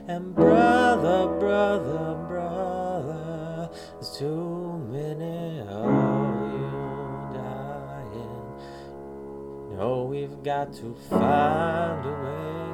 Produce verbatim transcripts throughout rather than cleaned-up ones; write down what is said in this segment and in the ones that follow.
And brother, brother, brother, there's too many of you dying. No, we've got to find a way.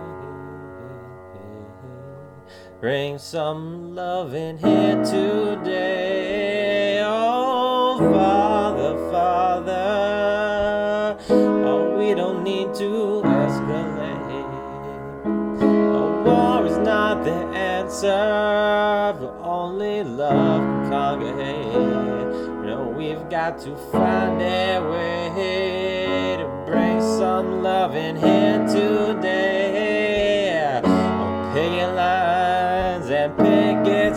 Bring some love in here today. Oh, Father, Father, oh, we don't need to escalate. A war is not the answer, but only love can conquer hate. No, we've got to find a way to bring some love in here today. Oh, picket lines and picket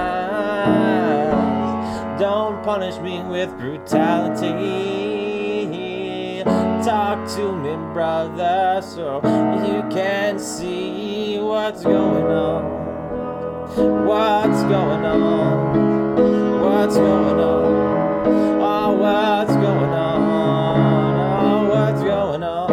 signs. Don't punish me with brutality. Talk to me, brother, so you can see what's going on. What's going on? What's going on? Oh, what's going on? Oh, what's going on?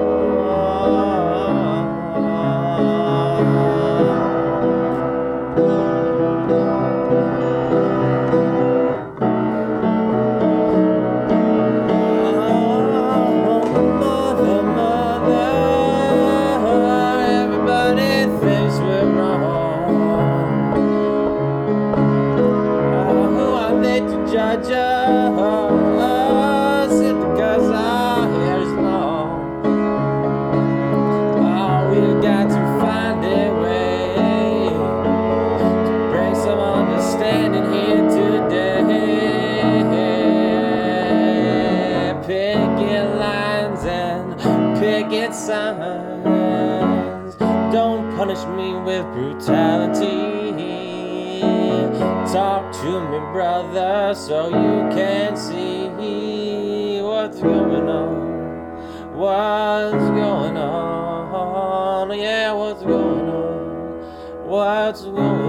Judge us because our hair is long. Oh, we've got to find a way to bring some understanding here today. Picket lines and picket signs. Don't punish me with brutality. Talk to me, brother, so you can see what's going on. What's going on? Yeah, what's going on? What's going on?